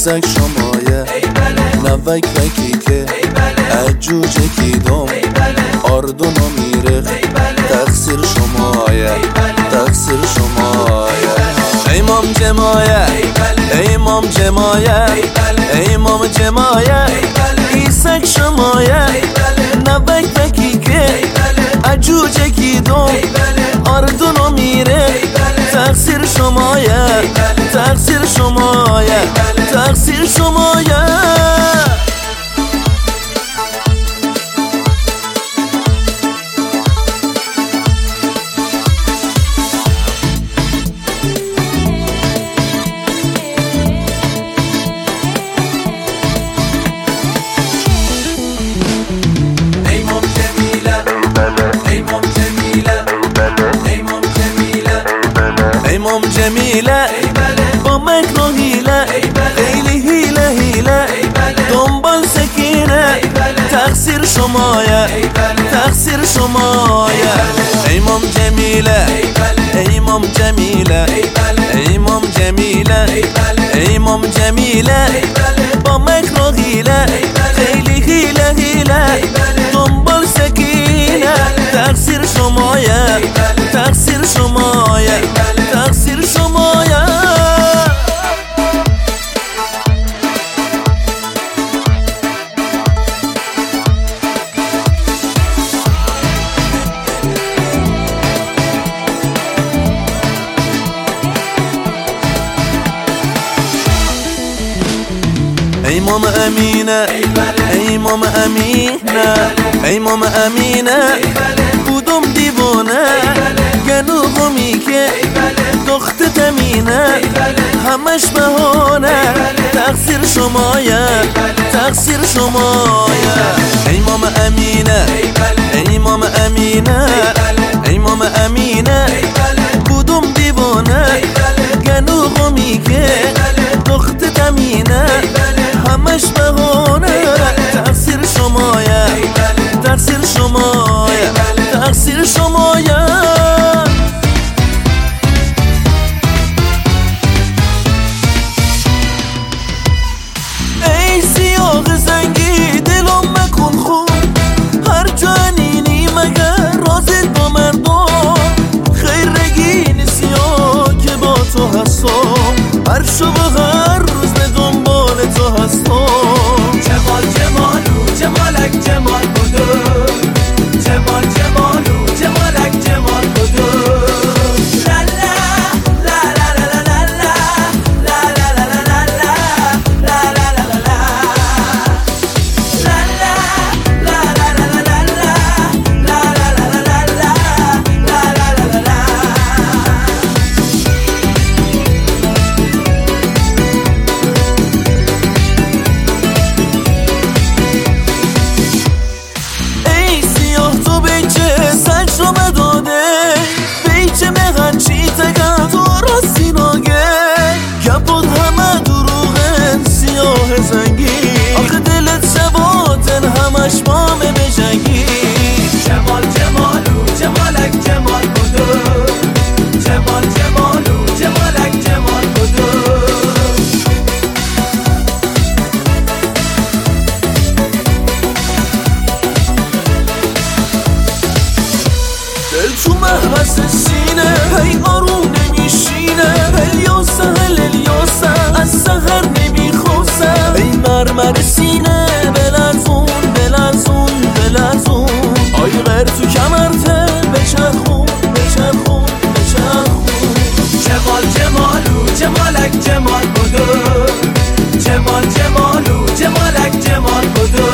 ایسک شمایه نوک وکی که عجوجه کی دوم آردون و میرخ تقصیر شمایه تقصیر شمایه ایمام جمایه ایمام جمایه ایمام جمایه ایسک شمایه نوک وکی که عجوجه کی دوم آردون و میرخ تقصیر شمایه تقصیر شمایه تقصیر شمایه ایمام جمیله با مکر و هیله خیلی هیله هیله دنبال سکینه تقصیر شمایه تقصیر شمایه ایمام جمیله ایمام جمیله ایمام جمیله ایمام جمیله با مکر و هیله خیلی هیله هیله دنبال سکینه تقصیر شمایه تقصیر شمایه تقصیر شمایه ایمام امینه ایمام امینه ایمام امینه بودم دیوانه گنوغمی که دخت تمینه همش بهانه تقصیر شمایه تقصیر شمایه ایمام امینه ایمام امینه ایمام امینه بودم دیوانه گنوغمی که دخت تمینه همش بهانه تقصیر شمایه تقصیر شمایه تقصیر شمایه ای سیاه زنگی دلم مکن خون هر جانینی مگر رازت با مردم خیر رگین سیاه که با تو هستم هر شب و هر روز دنبال تو هستم جمال جمالو جمالک جمال بودو جمال جمالو جمالک جمال بودو لا لا لا لا لا لا لا لا لا لا لا لا لا آخه دلت شباتن همش مامه بجنگی جمال جمالو جمالک جمال بودو جمال جمالو جمالک جمال بودو دل تو محبس سینه هی آروم نمیشینه الیاسه الیاسه از سهر نمیخواسه ای مرمر سینه بلرزون بلرزون بلرزون آی غیر تو کمرته بچرخون بچرخون بچرخون جمال جمالو جمالک جمال بودو جمال جمالو جمالک جمال بودو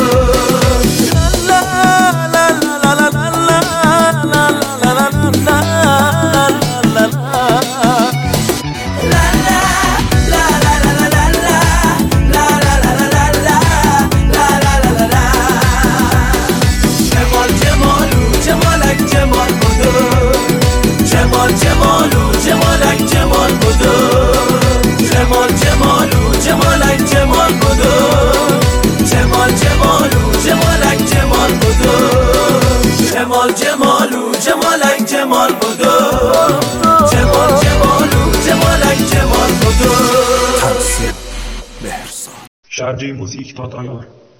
sergejmusik.ir